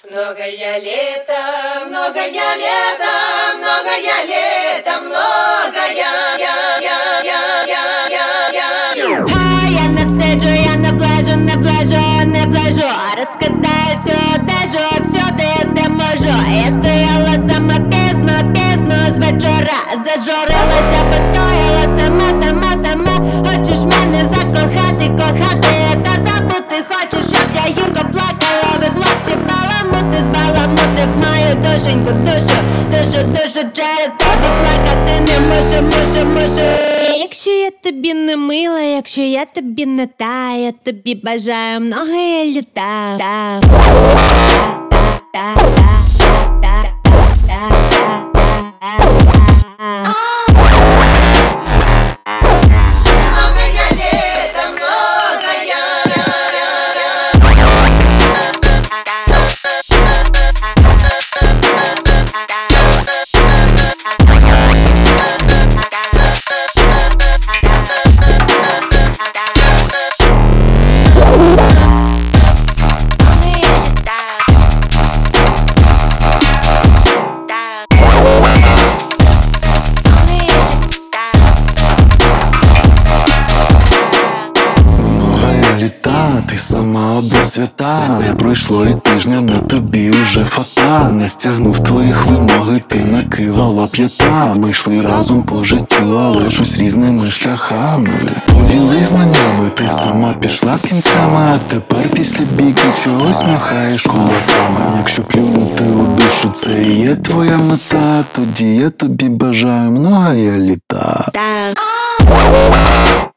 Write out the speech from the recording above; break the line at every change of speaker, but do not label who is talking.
Многое лето, многое лето, многое лето, многое
Я не всиджу, я не плежу, не плежу, не плежу. Розкидаю всю всюди, де можу. Я стояла сама пізно з вечора. Зажурилася, постояла сама. Хочеш мене закохати, кохати, та забути хочеш, щоб я гірко плакала. Ви хлопці збаламутив мою душеньку, душу через тебе плакати не можу. І якщо я тобі не мила, якщо я тобі не та, я тобі бажаю много літа.
Ти сама одна свята. Не пройшло і тижня, на тобі уже фата. Не стягнув твоїх вимоги, ти накивала п'ята. Ми йшли разом по життю, але щось різними шляхами. Поділись знаннями, ти сама пішла з кінцями. А тепер після бійки чогось махаєш кулаками. Якщо плюнути у душу, це і є твоя мета, тоді я тобі бажаю много літа.